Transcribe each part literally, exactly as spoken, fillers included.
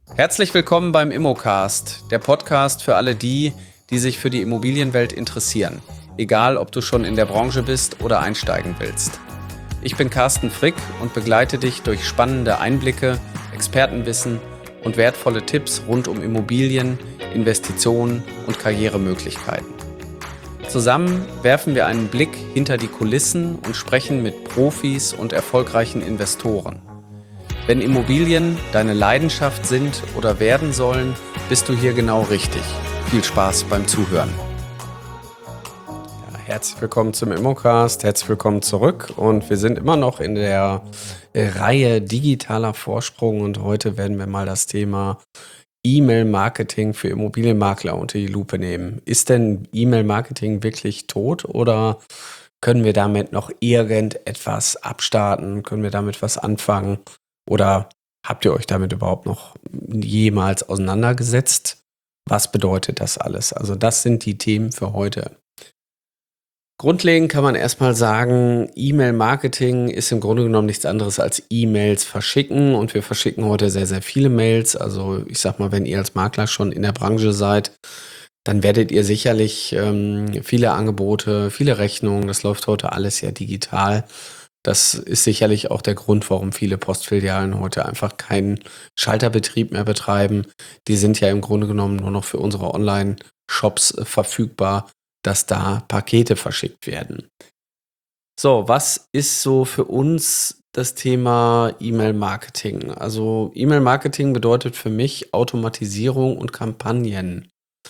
Herzlich willkommen beim Immocast, der Podcast für alle die, die sich für die Immobilienwelt interessieren. Egal, ob du schon in der Branche bist oder einsteigen willst. Ich bin Carsten Frick und begleite dich durch spannende Einblicke, Expertenwissen und wertvolle Tipps rund um Immobilien, Investitionen und Karrieremöglichkeiten. Zusammen werfen wir einen Blick hinter die Kulissen und sprechen mit Profis und erfolgreichen Investoren. Wenn Immobilien deine Leidenschaft sind oder werden sollen, bist du hier genau richtig. Viel Spaß beim Zuhören. Ja, herzlich willkommen zum Immocast, herzlich willkommen zurück und wir sind immer noch in der Reihe digitaler Vorsprung und heute werden wir mal das Thema E-Mail-Marketing für Immobilienmakler unter die Lupe nehmen. Ist denn E-Mail-Marketing wirklich tot oder können wir damit noch irgendetwas abstarten? Können wir damit was anfangen? Oder habt ihr euch damit überhaupt noch jemals auseinandergesetzt? Was bedeutet das alles? Also das sind die Themen für heute. Grundlegend kann man erstmal sagen, E-Mail-Marketing ist im Grunde genommen nichts anderes als E-Mails verschicken. Und wir verschicken heute sehr, sehr viele Mails. Also ich sag mal, wenn ihr als Makler schon in der Branche seid, dann werdet ihr sicherlich ähm, viele Angebote, viele Rechnungen, das läuft heute alles ja digital. Das ist sicherlich auch der Grund, warum viele Postfilialen heute einfach keinen Schalterbetrieb mehr betreiben. Die sind ja im Grunde genommen nur noch für unsere Online-Shops äh, verfügbar, dass da Pakete verschickt werden. So, was ist so für uns das Thema E-Mail-Marketing? Also E-Mail-Marketing bedeutet für mich Automatisierung und Kampagnen.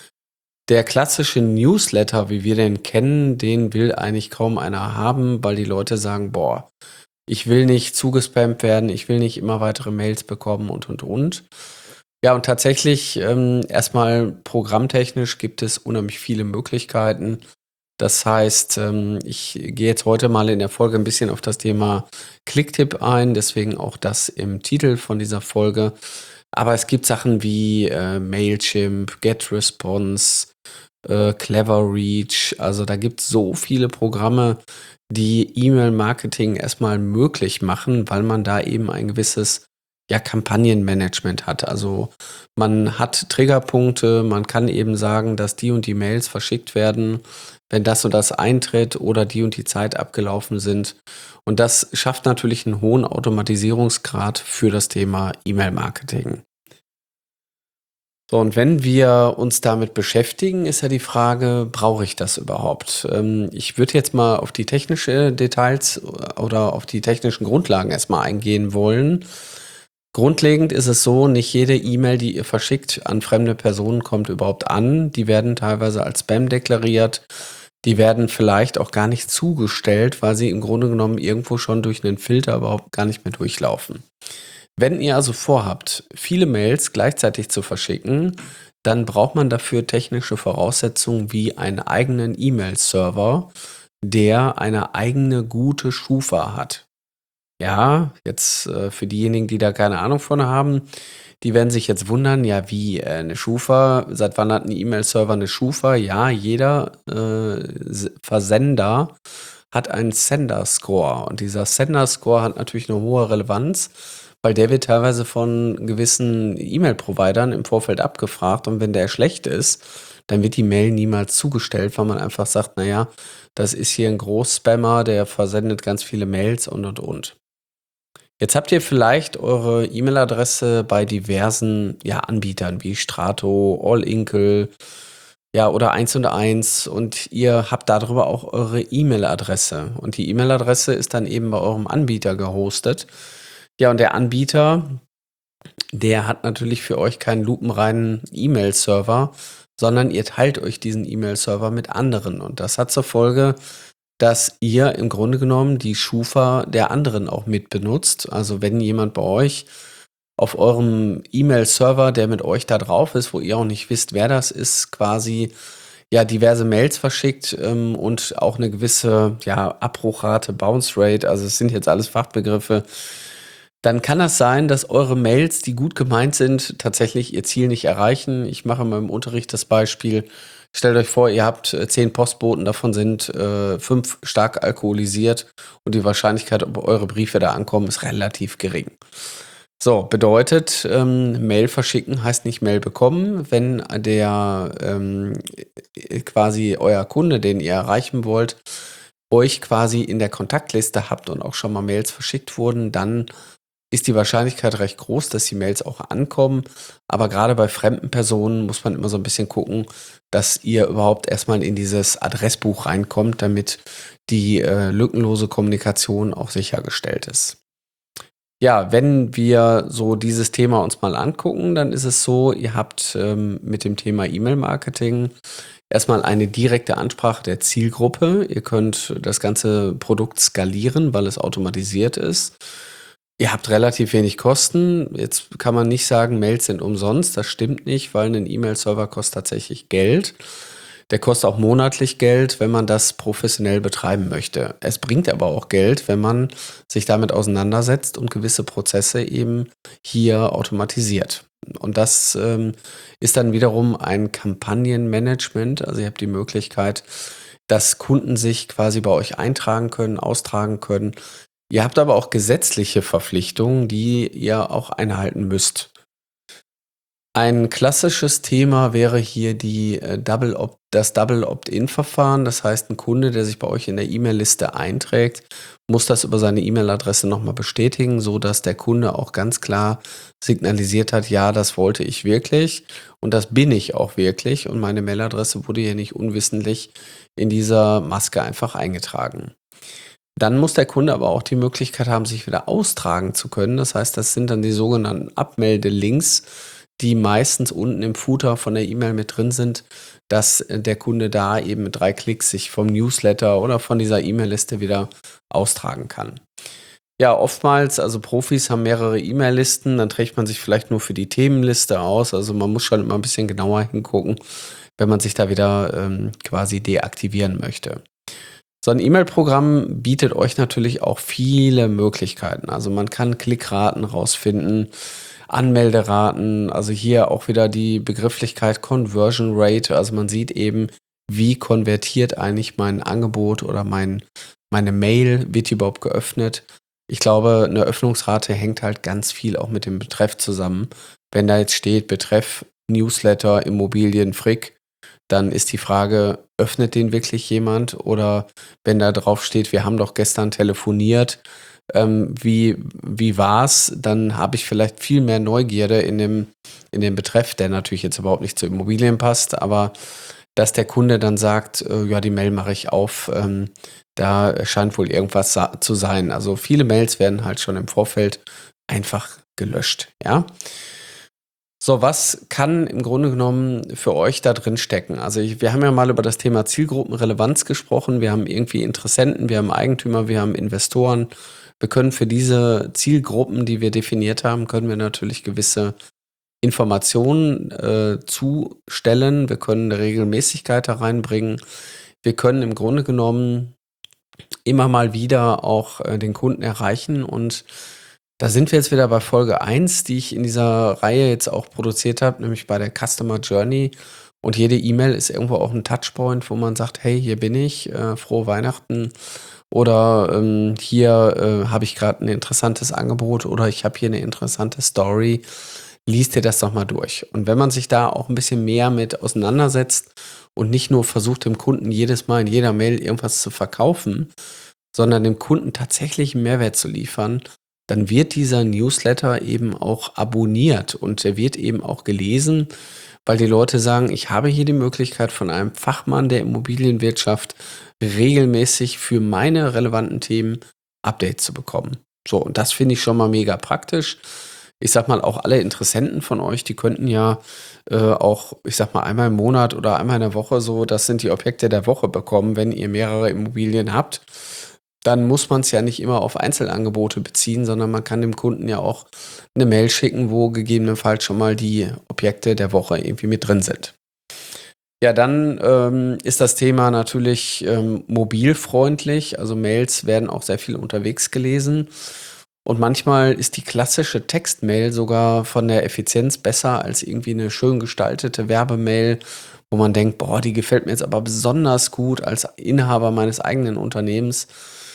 Der klassische Newsletter, wie wir den kennen, den will eigentlich kaum einer haben, weil die Leute sagen, boah, ich will nicht zugespammt werden, ich will nicht immer weitere Mails bekommen und, und, und. Ja, und tatsächlich, ähm, erstmal programmtechnisch gibt es unheimlich viele Möglichkeiten. Das heißt, ähm, ich gehe jetzt heute mal in der Folge ein bisschen auf das Thema Clicktip ein, deswegen auch das im Titel von dieser Folge. Aber es gibt Sachen wie äh, Mailchimp, GetResponse, äh, Cleverreach. Also da gibt es so viele Programme, die E-Mail-Marketing erstmal möglich machen, weil man da eben ein gewisses ja, Kampagnenmanagement hat. Also man hat Triggerpunkte, man kann eben sagen, dass die und die Mails verschickt werden, wenn das und das eintritt oder die und die Zeit abgelaufen sind. Und das schafft natürlich einen hohen Automatisierungsgrad für das Thema E-Mail-Marketing. So, und wenn wir uns damit beschäftigen, ist ja die Frage, brauche ich das überhaupt? Ähm, ich würde jetzt mal auf die technischen Details oder auf die technischen Grundlagen erstmal eingehen wollen. Grundlegend ist es so, nicht jede E-Mail, die ihr verschickt an fremde Personen, kommt überhaupt an. Die werden teilweise als Spam deklariert. Die werden vielleicht auch gar nicht zugestellt, weil sie im Grunde genommen irgendwo schon durch einen Filter überhaupt gar nicht mehr durchlaufen. Wenn ihr also vorhabt, viele Mails gleichzeitig zu verschicken, dann braucht man dafür technische Voraussetzungen wie einen eigenen E-Mail-Server, der eine eigene gute Schufa hat. Ja, jetzt äh, für diejenigen, die da keine Ahnung von haben, die werden sich jetzt wundern, ja, wie äh, eine Schufa, seit wann hat ein E-Mail-Server eine Schufa? Ja, jeder äh, S- Versender hat einen Sender-Score und dieser Sender-Score hat natürlich eine hohe Relevanz, weil der wird teilweise von gewissen E-Mail-Providern im Vorfeld abgefragt und wenn der schlecht ist, dann wird die Mail niemals zugestellt, weil man einfach sagt, naja, das ist hier ein Großspammer, der versendet ganz viele Mails und und und. Jetzt habt ihr vielleicht eure E-Mail-Adresse bei diversen ja, Anbietern wie Strato, All-Inkle, ja, oder eins und eins und ihr habt darüber auch eure E-Mail-Adresse. Und die E-Mail-Adresse ist dann eben bei eurem Anbieter gehostet. Ja, und der Anbieter, der hat natürlich für euch keinen lupenreinen E-Mail-Server, sondern ihr teilt euch diesen E-Mail-Server mit anderen. Und das hat zur Folge, dass ihr im Grunde genommen die Schufa der anderen auch mit benutzt. Also wenn jemand bei euch auf eurem E-Mail-Server, der mit euch da drauf ist, wo ihr auch nicht wisst, wer das ist, quasi ja diverse Mails verschickt ähm, und auch eine gewisse ja, Abbruchrate, Bounce Rate, also es sind jetzt alles Fachbegriffe, dann kann das sein, dass eure Mails, die gut gemeint sind, tatsächlich ihr Ziel nicht erreichen. Ich mache in meinem Unterricht das Beispiel. Stellt euch vor, ihr habt äh, zehn Postboten, davon sind äh, fünf stark alkoholisiert und die Wahrscheinlichkeit, ob eure Briefe da ankommen, ist relativ gering. So, bedeutet, ähm, Mail verschicken heißt nicht Mail bekommen. Wenn der ähm, äh, quasi euer Kunde, den ihr erreichen wollt, euch quasi in der Kontaktliste habt und auch schon mal Mails verschickt wurden, dann ist die Wahrscheinlichkeit recht groß, dass die Mails auch ankommen. Aber gerade bei fremden Personen muss man immer so ein bisschen gucken, dass ihr überhaupt erstmal in dieses Adressbuch reinkommt, damit die äh, lückenlose Kommunikation auch sichergestellt ist. Ja, wenn wir so dieses Thema uns mal angucken, dann ist es so, ihr habt ähm, mit dem Thema E-Mail-Marketing erstmal eine direkte Ansprache der Zielgruppe. Ihr könnt das ganze Produkt skalieren, weil es automatisiert ist. Ihr habt relativ wenig Kosten. Jetzt kann man nicht sagen, Mails sind umsonst. Das stimmt nicht, weil ein E-Mail-Server kostet tatsächlich Geld. Der kostet auch monatlich Geld, wenn man das professionell betreiben möchte. Es bringt aber auch Geld, wenn man sich damit auseinandersetzt und gewisse Prozesse eben hier automatisiert. Und das ähm, ist dann wiederum ein Kampagnenmanagement. Also ihr habt die Möglichkeit, dass Kunden sich quasi bei euch eintragen können, austragen können. Ihr habt aber auch gesetzliche Verpflichtungen, die ihr auch einhalten müsst. Ein klassisches Thema wäre hier die äh, Double Opt das Double Opt-in-Verfahren. Das heißt, ein Kunde, der sich bei euch in der E-Mail-Liste einträgt, muss das über seine E-Mail-Adresse nochmal bestätigen, sodass der Kunde auch ganz klar signalisiert hat, ja, das wollte ich wirklich und das bin ich auch wirklich und meine Mailadresse wurde hier nicht unwissentlich in dieser Maske einfach eingetragen. Dann muss der Kunde aber auch die Möglichkeit haben, sich wieder austragen zu können. Das heißt, das sind dann die sogenannten Abmeldelinks, die meistens unten im Footer von der E-Mail mit drin sind, dass äh, der Kunde da eben mit drei Klicks sich vom Newsletter oder von dieser E-Mail-Liste wieder austragen kann. Ja, oftmals, also Profis haben mehrere E-Mail-Listen, dann trägt man sich vielleicht nur für die Themenliste aus. Also man muss schon immer ein bisschen genauer hingucken, wenn man sich da wieder ähm, quasi deaktivieren möchte. So ein E-Mail-Programm bietet euch natürlich auch viele Möglichkeiten. Also man kann Klickraten rausfinden, Anmelderaten, also hier auch wieder die Begrifflichkeit Conversion Rate. Also man sieht eben, wie konvertiert eigentlich mein Angebot oder mein, meine Mail, wird die überhaupt geöffnet. Ich glaube, eine Öffnungsrate hängt halt ganz viel auch mit dem Betreff zusammen. Wenn da jetzt steht, Betreff Newsletter, Immobilien, Frick, dann ist die Frage, öffnet den wirklich jemand? Oder wenn da drauf steht, wir haben doch gestern telefoniert, ähm, wie, wie war's? Dann habe ich vielleicht viel mehr Neugierde in dem, in dem Betreff, der natürlich jetzt überhaupt nicht zu Immobilien passt, aber dass der Kunde dann sagt, äh, ja, die Mail mache ich auf, ähm, da scheint wohl irgendwas sa- zu sein. Also viele Mails werden halt schon im Vorfeld einfach gelöscht, ja. So, was kann im Grunde genommen für euch da drin stecken? Also ich, wir haben ja mal über das Thema Zielgruppenrelevanz gesprochen. Wir haben irgendwie Interessenten, wir haben Eigentümer, wir haben Investoren. Wir können für diese Zielgruppen, die wir definiert haben, können wir natürlich gewisse Informationen äh, zustellen. Wir können eine Regelmäßigkeit da reinbringen. Wir können im Grunde genommen immer mal wieder auch äh, den Kunden erreichen und da sind wir jetzt wieder bei Folge eins, die ich in dieser Reihe jetzt auch produziert habe, nämlich bei der Customer Journey. Und jede E-Mail ist irgendwo auch ein Touchpoint, wo man sagt, hey, hier bin ich, äh, frohe Weihnachten. Oder ähm, hier äh, habe ich gerade ein interessantes Angebot oder ich habe hier eine interessante Story. Lies dir das doch mal durch. Und wenn man sich da auch ein bisschen mehr mit auseinandersetzt und nicht nur versucht, dem Kunden jedes Mal in jeder Mail irgendwas zu verkaufen, sondern dem Kunden tatsächlich einen Mehrwert zu liefern, dann wird dieser Newsletter eben auch abonniert und er wird eben auch gelesen, weil die Leute sagen, ich habe hier die Möglichkeit von einem Fachmann der Immobilienwirtschaft regelmäßig für meine relevanten Themen Updates zu bekommen. So, und das finde ich schon mal mega praktisch. Ich sag mal, auch alle Interessenten von euch, die könnten ja äh, auch, ich sag mal, einmal im Monat oder einmal in der Woche so, das sind die Objekte der Woche bekommen, wenn ihr mehrere Immobilien habt. Dann muss man es ja nicht immer auf Einzelangebote beziehen, sondern man kann dem Kunden ja auch eine Mail schicken, wo gegebenenfalls schon mal die Objekte der Woche irgendwie mit drin sind. Ja, dann ähm, ist das Thema natürlich ähm, mobilfreundlich. Also Mails werden auch sehr viel unterwegs gelesen. Und manchmal ist die klassische Textmail sogar von der Effizienz besser als irgendwie eine schön gestaltete Werbemail, wo man denkt, boah, die gefällt mir jetzt aber besonders gut als Inhaber meines eigenen Unternehmens.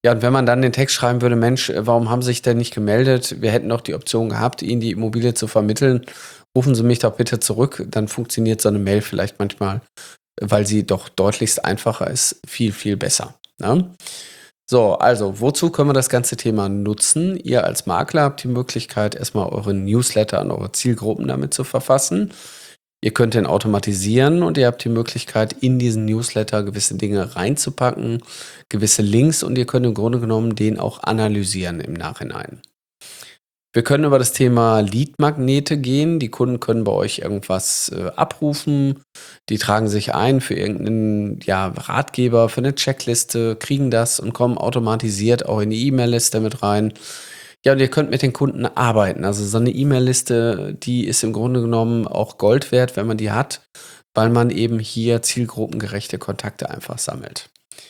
Ja, und wenn man dann den Text schreiben würde, Mensch, warum haben Sie sich denn nicht gemeldet? Wir hätten doch die Option gehabt, Ihnen die Immobilie zu vermitteln. Rufen Sie mich doch bitte zurück. Dann funktioniert so eine Mail vielleicht manchmal, weil sie doch deutlichst einfacher ist, viel, viel besser. Ne? So, also, wozu können wir das ganze Thema nutzen? Ihr als Makler habt die Möglichkeit, erstmal eure Newsletter an eure Zielgruppen damit zu verfassen. Ihr könnt den automatisieren und ihr habt die Möglichkeit, in diesen Newsletter gewisse Dinge reinzupacken, gewisse Links, und ihr könnt im Grunde genommen den auch analysieren im Nachhinein. Wir können über das Thema Lead-Magnete gehen. Die Kunden können bei euch irgendwas äh, abrufen. Die tragen sich ein für irgendeinen ja, Ratgeber, für eine Checkliste, kriegen das und kommen automatisiert auch in die E-Mail-Liste mit rein. Ja, und ihr könnt mit den Kunden arbeiten. Also so eine E-Mail-Liste, die ist im Grunde genommen auch Gold wert, wenn man die hat, weil man eben hier zielgruppengerechte Kontakte einfach sammelt.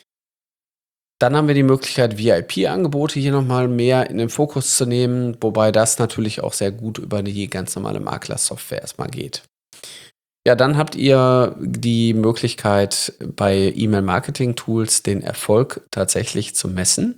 Dann haben wir die Möglichkeit, V I P-Angebote hier nochmal mehr in den Fokus zu nehmen, wobei das natürlich auch sehr gut über die ganz normale Maklersoftware erstmal geht. Ja, dann habt ihr die Möglichkeit, bei E-Mail-Marketing-Tools den Erfolg tatsächlich zu messen.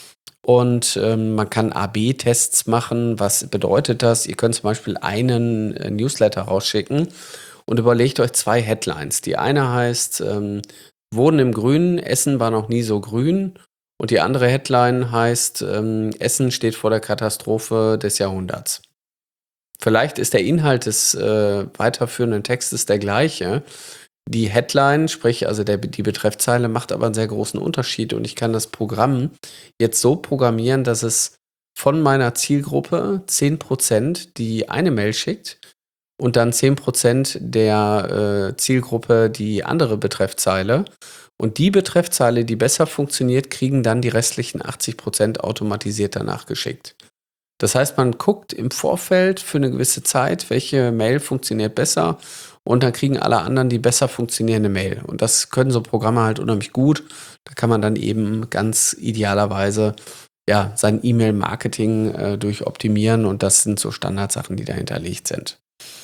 Und ähm, man kann A B Tests machen. Was bedeutet das? Ihr könnt zum Beispiel einen äh, Newsletter rausschicken und überlegt euch zwei Headlines. Die eine heißt, ähm, Wohnen im Grünen, Essen war noch nie so grün. Und die andere Headline heißt, ähm, Essen steht vor der Katastrophe des Jahrhunderts. Vielleicht ist der Inhalt des äh, weiterführenden Textes der gleiche. Die Headline, sprich also der, die Betreffzeile, macht aber einen sehr großen Unterschied, und ich kann das Programm jetzt so programmieren, dass es von meiner Zielgruppe zehn Prozent die eine Mail schickt und dann zehn Prozent der äh, Zielgruppe die andere Betreffzeile. Und die Betreffzeile, die besser funktioniert, kriegen dann die restlichen achtzig Prozent automatisiert danach geschickt. Das heißt, man guckt im Vorfeld für eine gewisse Zeit, welche Mail funktioniert besser, und dann kriegen alle anderen die besser funktionierende Mail. Und das können so Programme halt unheimlich gut. Da kann man dann eben ganz idealerweise ja, sein E-Mail-Marketing äh, durch optimieren, und das sind so Standardsachen, die dahinterlegt sind.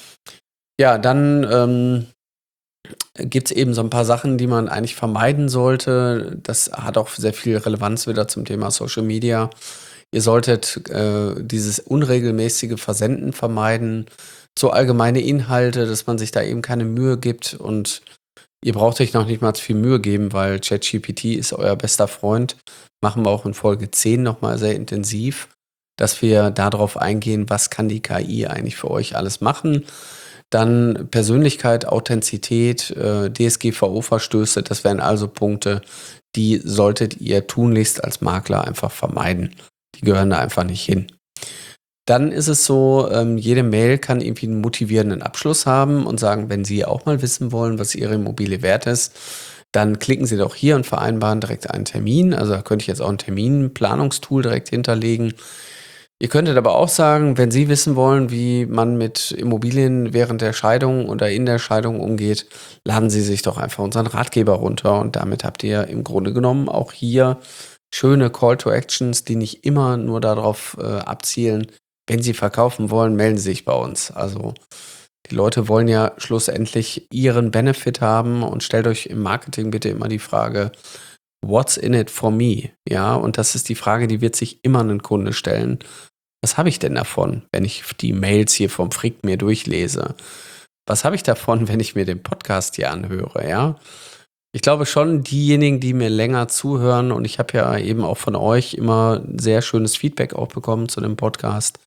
Ja, dann ähm, gibt es eben so ein paar Sachen, die man eigentlich vermeiden sollte. Das hat auch sehr viel Relevanz wieder zum Thema Social Media. Ihr solltet äh, dieses unregelmäßige Versenden vermeiden, so allgemeine Inhalte, dass man sich da eben keine Mühe gibt, und ihr braucht euch noch nicht mal viel Mühe geben, weil ChatGPT ist euer bester Freund. Machen wir auch in Folge zehn nochmal sehr intensiv, dass wir darauf eingehen, was kann die K I eigentlich für euch alles machen. Dann Persönlichkeit, Authentizität, äh, D S G V O-Verstöße, das wären also Punkte, die solltet ihr tunlichst als Makler einfach vermeiden. Die gehören da einfach nicht hin. Dann ist es so, ähm, jede Mail kann irgendwie einen motivierenden Abschluss haben und sagen, wenn Sie auch mal wissen wollen, was Ihre Immobilie wert ist, dann klicken Sie doch hier und vereinbaren direkt einen Termin. Also da könnte ich jetzt auch ein Terminplanungstool direkt hinterlegen. Ihr könntet aber auch sagen, wenn Sie wissen wollen, wie man mit Immobilien während der Scheidung oder in der Scheidung umgeht, laden Sie sich doch einfach unseren Ratgeber runter, und damit habt ihr im Grunde genommen auch hier schöne Call to Actions, die nicht immer nur darauf äh, abzielen, wenn Sie verkaufen wollen, melden Sie sich bei uns. Also die Leute wollen ja schlussendlich ihren Benefit haben, und stellt euch im Marketing bitte immer die Frage, what's in it for me? Ja, und das ist die Frage, die wird sich immer ein Kunde stellen. Was habe ich denn davon, wenn ich die Mails hier vom Frick mir durchlese? Was habe ich davon, wenn ich mir den Podcast hier anhöre? Ja, ich glaube schon, diejenigen, die mir länger zuhören, und ich habe ja eben auch von euch immer sehr schönes Feedback auch bekommen zu dem Podcast,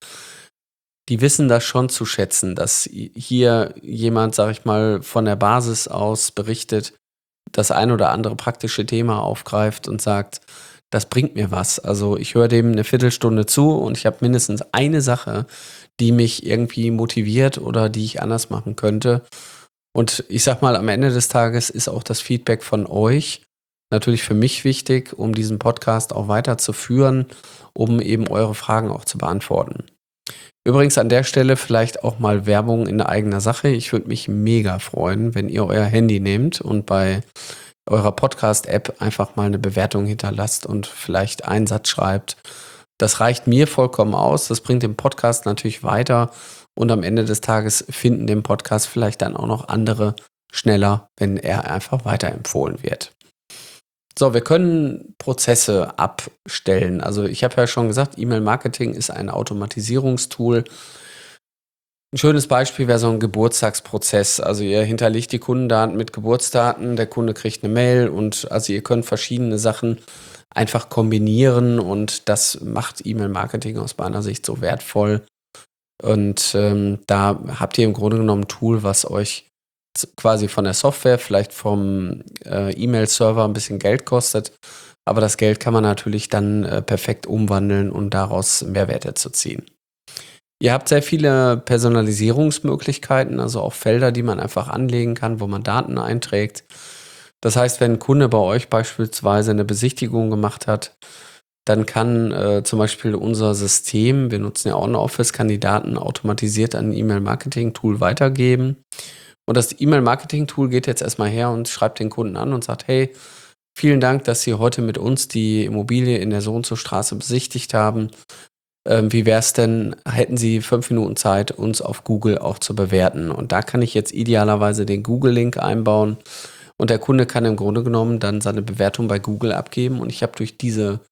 die wissen das schon zu schätzen, dass hier jemand, sag ich mal, von der Basis aus berichtet, das ein oder andere praktische Thema aufgreift und sagt, das bringt mir was. Also ich höre dem eine Viertelstunde zu, und ich habe mindestens eine Sache, die mich irgendwie motiviert oder die ich anders machen könnte. Und ich sag mal, am Ende des Tages ist auch das Feedback von euch natürlich für mich wichtig, um diesen Podcast auch weiterzuführen, um eben eure Fragen auch zu beantworten. Übrigens an der Stelle vielleicht auch mal Werbung in eigener Sache. Ich würde mich mega freuen, wenn ihr euer Handy nehmt und bei eurer Podcast-App einfach mal eine Bewertung hinterlasst und vielleicht einen Satz schreibt. Das reicht mir vollkommen aus. Das bringt den Podcast natürlich weiter. Und am Ende des Tages finden den Podcast vielleicht dann auch noch andere schneller, wenn er einfach weiterempfohlen wird. So, wir können Prozesse abstellen. Also ich habe ja schon gesagt, E-Mail-Marketing ist ein Automatisierungstool. Ein schönes Beispiel wäre so ein Geburtstagsprozess. Also ihr hinterlegt die Kundendaten mit Geburtsdaten, der Kunde kriegt eine Mail und also ihr könnt verschiedene Sachen einfach kombinieren und das macht E-Mail-Marketing aus meiner Sicht so wertvoll. Und ähm, da habt ihr im Grunde genommen ein Tool, was euch z- quasi von der Software, vielleicht vom äh, E-Mail-Server ein bisschen Geld kostet. Aber das Geld kann man natürlich dann äh, perfekt umwandeln und daraus Mehrwerte zu ziehen. Ihr habt sehr viele Personalisierungsmöglichkeiten, also auch Felder, die man einfach anlegen kann, wo man Daten einträgt. Das heißt, wenn ein Kunde bei euch beispielsweise eine Besichtigung gemacht hat, dann kann äh, zum Beispiel unser System, wir nutzen ja OnOffice, kann die Daten automatisiert an ein E-Mail-Marketing-Tool weitergeben. Und das E-Mail-Marketing-Tool geht jetzt erstmal her und schreibt den Kunden an und sagt, hey, vielen Dank, dass Sie heute mit uns die Immobilie in der So-und-so-Straße besichtigt haben. Ähm, wie wäre es denn, hätten Sie fünf Minuten Zeit, uns auf Google auch zu bewerten? Und da kann ich jetzt idealerweise den Google-Link einbauen und der Kunde kann im Grunde genommen dann seine Bewertung bei Google abgeben und ich habe durch diese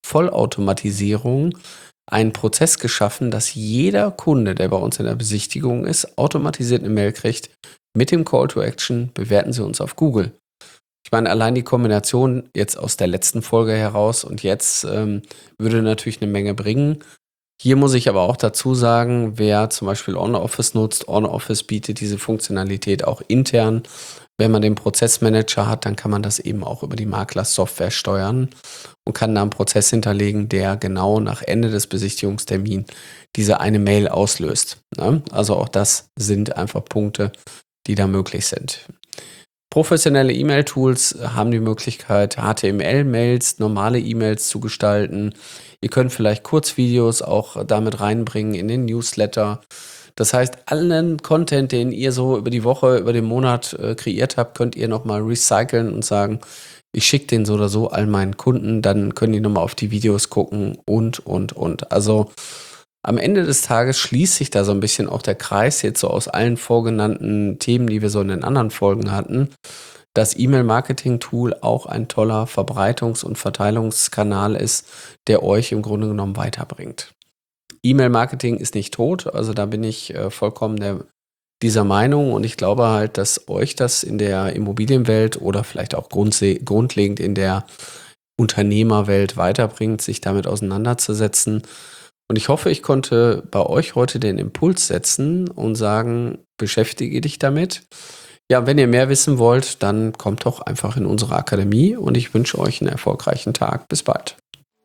Vollautomatisierung einen Prozess geschaffen, dass jeder Kunde, der bei uns in der Besichtigung ist, automatisiert eine Mail kriegt mit dem Call to Action, bewerten Sie uns auf Google. Ich meine, allein die Kombination jetzt aus der letzten Folge heraus und jetzt ähm, würde natürlich eine Menge bringen. Hier muss ich aber auch dazu sagen, wer zum Beispiel OnOffice nutzt, OnOffice bietet diese Funktionalität auch intern. Wenn man den Prozessmanager hat, dann kann man das eben auch über die Makler-Software steuern und kann da einen Prozess hinterlegen, der genau nach Ende des Besichtigungstermins diese eine Mail auslöst. Ne? Also auch das sind einfach Punkte, die da möglich sind. Professionelle E-Mail-Tools haben die Möglichkeit, H T M L-Mails, normale E-Mails zu gestalten. Ihr könnt vielleicht Kurzvideos auch damit reinbringen in den Newsletter. Das heißt, allen Content, den ihr so über die Woche, über den Monat äh, kreiert habt, könnt ihr nochmal recyceln und sagen, ich schicke den so oder so all meinen Kunden, dann können die nochmal auf die Videos gucken und, und, und. Also am Ende des Tages schließt sich da so ein bisschen auch der Kreis jetzt so aus allen vorgenannten Themen, die wir so in den anderen Folgen hatten. Das E-Mail-Marketing-Tool auch ein toller Verbreitungs- und Verteilungskanal ist, der euch im Grunde genommen weiterbringt. E-Mail-Marketing ist nicht tot, also da bin ich äh, vollkommen der, dieser Meinung und ich glaube halt, dass euch das in der Immobilienwelt oder vielleicht auch grundse- grundlegend in der Unternehmerwelt weiterbringt, sich damit auseinanderzusetzen. Und ich hoffe, ich konnte bei euch heute den Impuls setzen und sagen, beschäftige dich damit. Ja, wenn ihr mehr wissen wollt, dann kommt doch einfach in unsere Akademie und ich wünsche euch einen erfolgreichen Tag. Bis bald.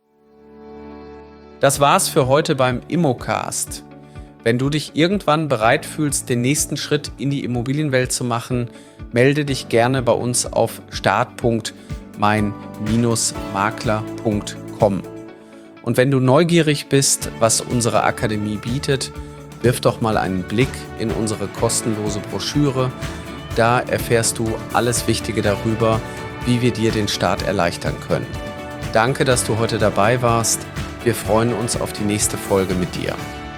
Das war's für heute beim Immocast. Wenn du dich irgendwann bereit fühlst, den nächsten Schritt in die Immobilienwelt zu machen, melde dich gerne bei uns auf start punkt mein makler punkt com. Und wenn du neugierig bist, was unsere Akademie bietet, wirf doch mal einen Blick in unsere kostenlose Broschüre. Da erfährst du alles Wichtige darüber, wie wir dir den Start erleichtern können. Danke, dass du heute dabei warst. Wir freuen uns auf die nächste Folge mit dir.